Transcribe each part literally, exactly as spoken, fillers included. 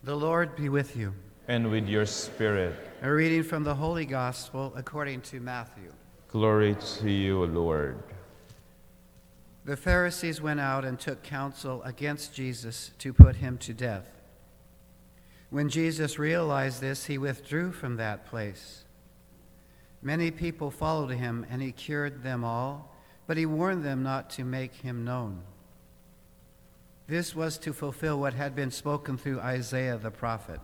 The Lord be with you. And with your spirit. A reading from the Holy Gospel according to Matthew. Glory to you, Lord. The Pharisees went out and took counsel against Jesus to put him to death. When Jesus realized this, he withdrew from that place. Many people followed him, and he cured them all, but he warned them not to make him known. This was to fulfill what had been spoken through Isaiah the prophet.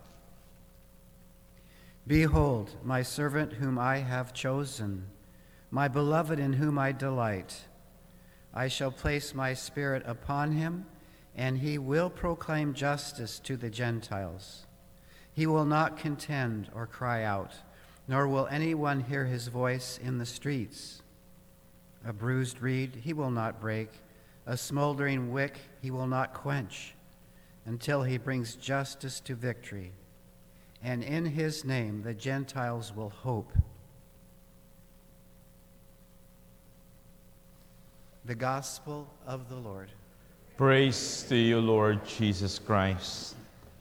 Behold, my servant whom I have chosen, my beloved in whom I delight. I shall place my spirit upon him, and he will proclaim justice to the Gentiles. He will not contend or cry out, nor will anyone hear his voice in the streets. A bruised reed he will not break, a smoldering wick he will not quench, until he brings justice to victory. And in his name the Gentiles will hope. The Gospel of the Lord. Praise to you, Lord Jesus Christ.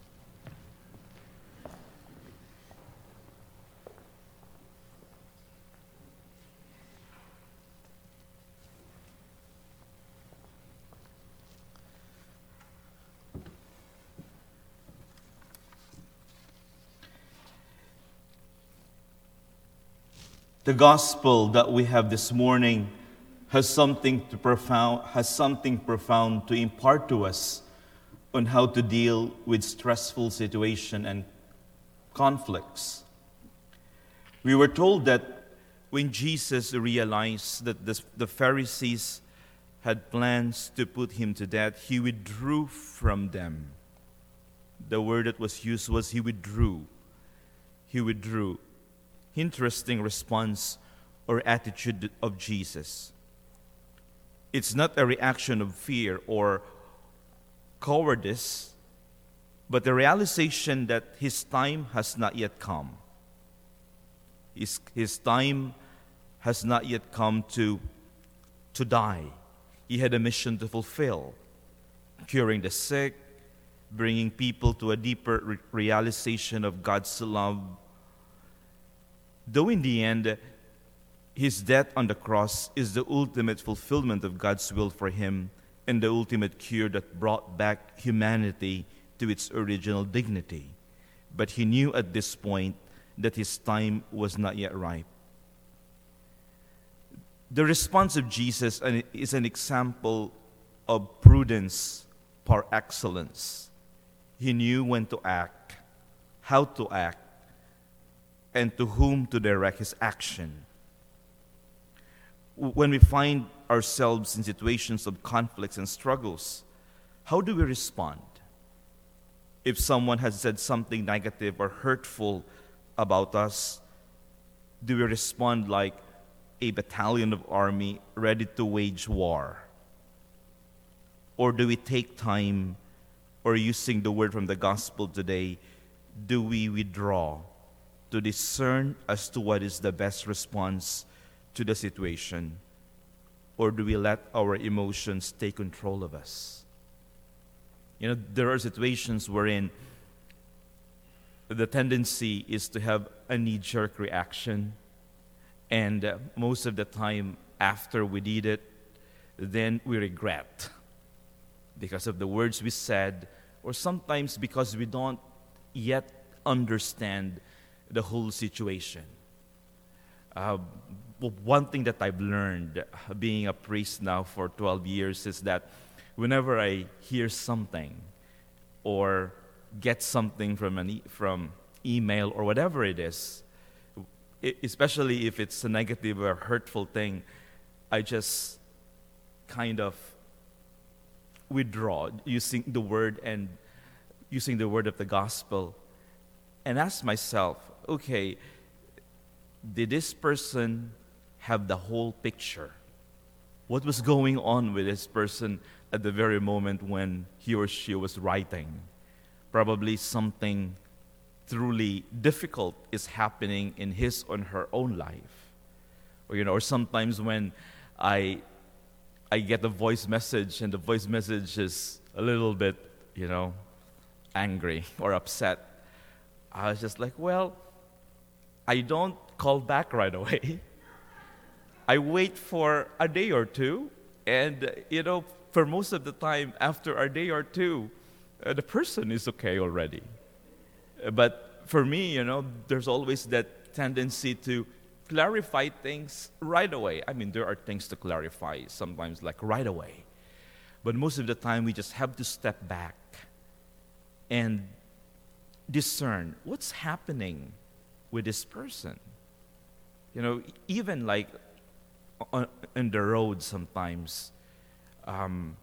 The gospel that we have this morning has something to profound has something profound to impart to us on how to deal with stressful situation and conflicts. We were told that when Jesus realized that the, the Pharisees had plans to put him to death, he withdrew from them. The word that was used was he withdrew. He withdrew. Interesting response or attitude of Jesus. It's not a reaction of fear or cowardice, but the realization that his time has not yet come. His, his time has not yet come to, to die. He had a mission to fulfill, curing the sick, bringing people to a deeper re- realization of God's love. Though in the end, his death on the cross is the ultimate fulfillment of God's will for him and the ultimate cure that brought back humanity to its original dignity. But he knew at this point that his time was not yet ripe. The response of Jesus is an example of prudence par excellence. He knew when to act, how to act, and to whom to direct his action. When we find ourselves in situations of conflicts and struggles, how do we respond? If someone has said something negative or hurtful about us, do we respond like a battalion of army ready to wage war? Or do we take time, or using the word from the gospel today, do we withdraw to discern as to what is the best response to the situation? Or do we let our emotions take control of us? You know, there are situations wherein the tendency is to have a knee-jerk reaction, and uh, most of the time after we did it, then we regret because of the words we said, or sometimes because we don't yet understand the whole situation. Uh, one thing that I've learned uh, being a priest now for twelve years is that whenever I hear something or get something from an e- from email or whatever it is, I- especially if it's a negative or hurtful thing, I just kind of withdraw using the word and using the word of the gospel and ask myself, okay, did this person have the whole picture? What was going on with this person at the very moment when he or she was writing? Probably something truly difficult is happening in his or her own life. Or, you know, or sometimes when I I get a voice message and the voice message is a little bit, you know, angry or upset, I was just like, well, I don't call back right away. I wait for a day or two, and, uh, you know, for most of the time, after a day or two, uh, the person is okay already. Uh, But for me, you know, there's always that tendency to clarify things right away. I mean, there are things to clarify sometimes, like right away. But most of the time, we just have to step back and discern what's happening with this person. You know, even like on, on the road sometimes, um,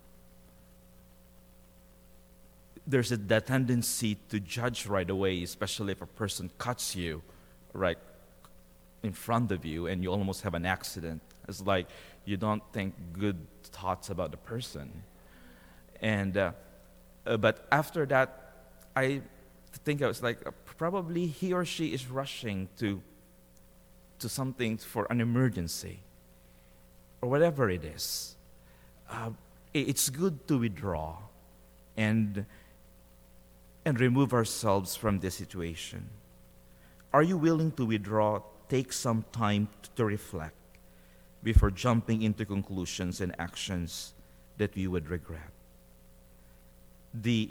there's a, that tendency to judge right away, especially if a person cuts you right in front of you and you almost have an accident. It's like you don't think good thoughts about the person. And uh, uh, but after that, I think I was like, uh, probably he or she is rushing to to something for an emergency or whatever it is. Uh, i- it's good to withdraw and and remove ourselves from this situation. Are you willing to withdraw, take some time t- to reflect before jumping into conclusions and actions that we would regret? The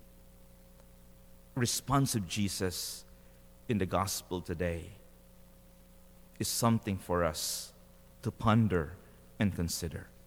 response of Jesus in the gospel today is something for us to ponder and consider.